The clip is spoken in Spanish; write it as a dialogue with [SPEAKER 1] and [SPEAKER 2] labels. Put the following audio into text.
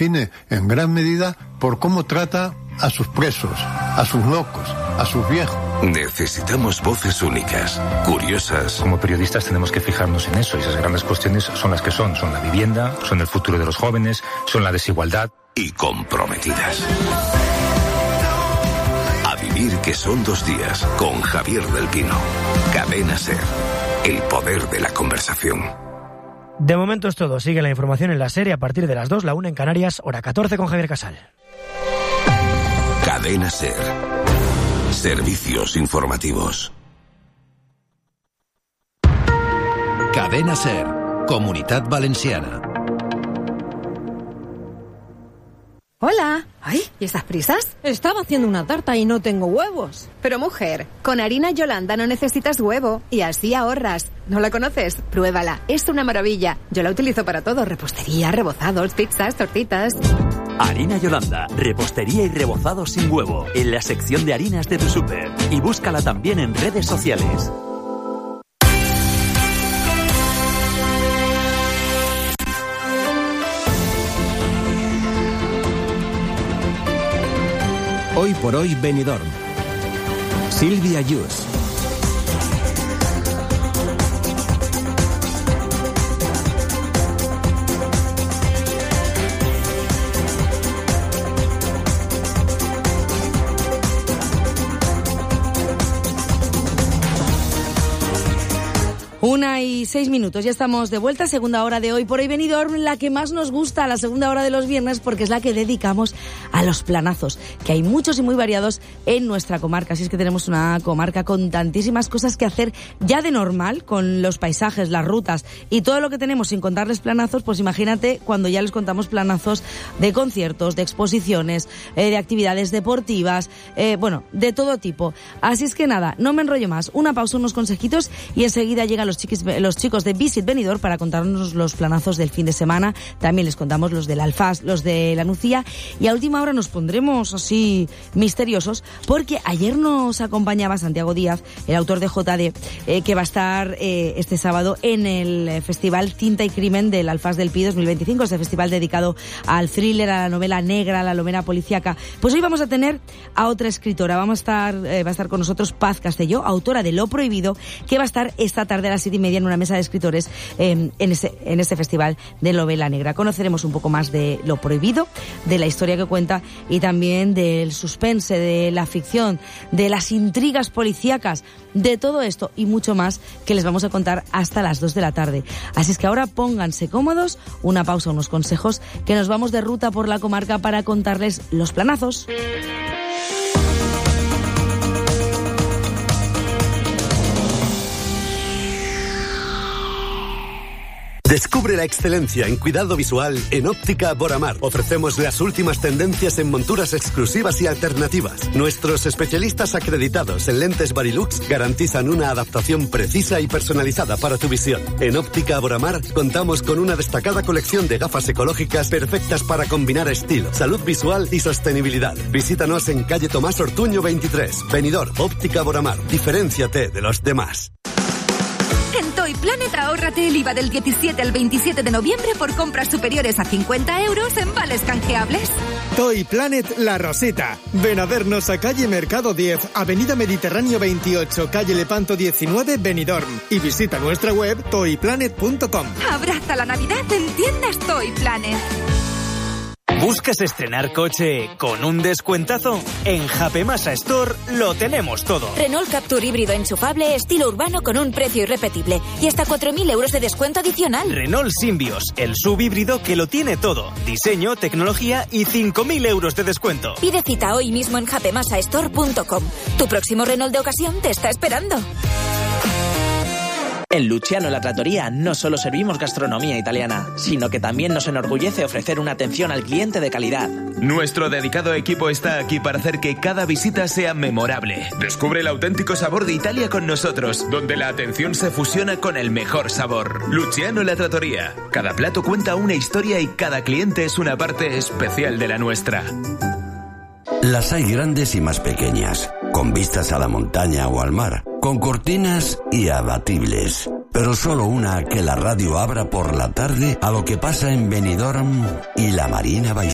[SPEAKER 1] define en gran medida por cómo trata a sus presos, a sus locos, a sus viejos.
[SPEAKER 2] Necesitamos voces únicas, curiosas.
[SPEAKER 3] Como periodistas tenemos que fijarnos en eso, y esas grandes cuestiones son las que son la vivienda, son el futuro de los jóvenes, son la desigualdad.
[SPEAKER 2] Y comprometidas. A vivir, que son 2 días, con Javier del Pino. Cadena SER, el poder de la conversación.
[SPEAKER 4] De momento es todo. Sigue la información en la serie a partir de las 2, la 1 en Canarias, hora 14 con Javier Casal.
[SPEAKER 2] Cadena SER. Servicios informativos.
[SPEAKER 5] Cadena SER. Comunitat Valenciana.
[SPEAKER 6] Hola. Ay, ¿y estas prisas?
[SPEAKER 7] Estaba haciendo una tarta y no tengo huevos.
[SPEAKER 6] Pero mujer, con harina Yolanda no necesitas huevo y así ahorras. ¿No la conoces? Pruébala, es una maravilla. Yo la utilizo para todo, repostería, rebozados, pizzas, tortitas.
[SPEAKER 8] Harina Yolanda, repostería y rebozados sin huevo, en la sección de harinas de tu súper. Y búscala también en redes sociales.
[SPEAKER 5] Hoy por hoy Benidorm. Silvia Yus.
[SPEAKER 7] Una y 6 minutos, ya estamos de vuelta, segunda hora de Hoy por Hoy Benidorm, la que más nos gusta, la segunda hora de los viernes, porque es la que dedicamos a los planazos, que hay muchos y muy variados en nuestra comarca. Así es que tenemos una comarca con tantísimas cosas que hacer ya de normal, con los paisajes, las rutas y todo lo que tenemos sin contarles planazos, pues imagínate cuando ya les contamos planazos de conciertos, de exposiciones, de actividades deportivas, de todo tipo. Así es que nada, no me enrollo más, una pausa, unos consejitos y enseguida llegan los chicos de Visit Benidorm para contarnos los planazos del fin de semana. También les contamos los del Alfaz, los de la Nucía, y a última hora nos pondremos así misteriosos porque ayer nos acompañaba Santiago Díaz, el autor de JD, que va a estar este sábado en el Festival Tinta y Crimen del Alfaz del Pi 2025, este festival dedicado al thriller, a la novela negra, a la novela policíaca. Pues hoy vamos a tener a otra escritora, va a estar con nosotros Paz Castelló, autora de Lo Prohibido, que va a estar esta tarde a las 7:30 en una mesa de escritores en este festival de novela negra. Conoceremos un poco más de Lo Prohibido, de la historia que cuenta y también del suspense, de la ficción, de las intrigas policíacas, de todo esto y mucho más que les vamos a contar hasta las 2 de la tarde. Así es que ahora pónganse cómodos, una pausa, unos consejos, que nos vamos de ruta por la comarca para contarles los planazos.
[SPEAKER 9] Descubre la excelencia en cuidado visual en Óptica Boramar. Ofrecemos las últimas tendencias en monturas exclusivas y alternativas. Nuestros especialistas acreditados en lentes Varilux garantizan una adaptación precisa y personalizada para tu visión. En Óptica Boramar contamos con una destacada colección de gafas ecológicas perfectas para combinar estilo, salud visual y sostenibilidad. Visítanos en calle Tomás Ortuño 23, Benidorm. Óptica Boramar. Diferénciate de los demás.
[SPEAKER 10] En Toy Planet ahórrate el IVA del 17 al 27 de noviembre por compras superiores a 50 euros en vales canjeables.
[SPEAKER 11] Toy Planet La Roseta. Ven a vernos a calle Mercado 10, avenida Mediterráneo 28, calle Lepanto 19, Benidorm. Y visita nuestra web toyplanet.com.
[SPEAKER 10] Abraza la Navidad en tiendas Toy Planet.
[SPEAKER 12] ¿Buscas estrenar coche con un descuentazo? En Japemasa Store lo tenemos todo.
[SPEAKER 13] Renault Captur híbrido enchufable estilo urbano con un precio irrepetible y hasta 4.000 euros de descuento adicional.
[SPEAKER 12] Renault Symbioz, el SUV híbrido que lo tiene todo. Diseño, tecnología y 5.000 euros de descuento.
[SPEAKER 13] Pide cita hoy mismo en japemasastore.com. Tu próximo Renault de ocasión te está esperando.
[SPEAKER 14] En Luciano La Trattoria no solo servimos gastronomía italiana, sino que también nos enorgullece ofrecer una atención al cliente de calidad.
[SPEAKER 15] Nuestro dedicado equipo está aquí para hacer que cada visita sea memorable. Descubre el auténtico sabor de Italia con nosotros, donde la atención se fusiona con el mejor sabor. Luciano La Trattoria. Cada plato cuenta una historia y cada cliente es una parte especial de la nuestra.
[SPEAKER 16] Las hay grandes y más pequeñas, con vistas a la montaña o al mar, con cortinas y abatibles. Pero solo una que la radio abra por la tarde a lo que pasa en Benidorm y la Marina Baixada.